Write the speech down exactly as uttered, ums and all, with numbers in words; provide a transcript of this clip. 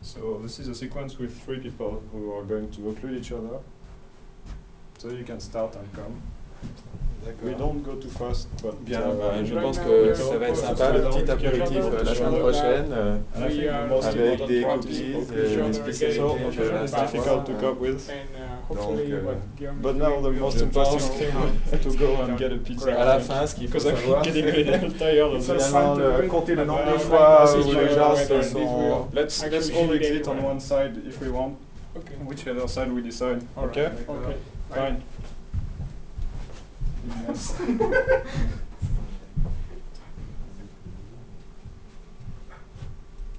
So this is a sequence with three people who are going to occlude each other. So you can start and come. We don't go too fast, but Bien, uh, bah, je we pense talk- que we ça talk va être also sympa, le together petit apéritif together euh, la semaine together. prochaine, euh, And I think We the are most avec important des part is cookies, to euh, each une other explication again, de each other la it's back. difficult to savoir. cope with. And uh, Donc, hopefully euh, what Guillaume is But now doing the will most je important pense thing to go and get a pizza. À la fin, ce qu'il faut Because I'm savoir, getting c'est a little tired of It's this. finalement fine to le, do it. compter le nombre Uh, de fine, fois fine, où fine, les gens fine, se fine. sont... Let's let's Actually all hit exit on anyway. one side if we want. Okay. Whichever side we decide. All right. Okay? Okay. Fine. Yes.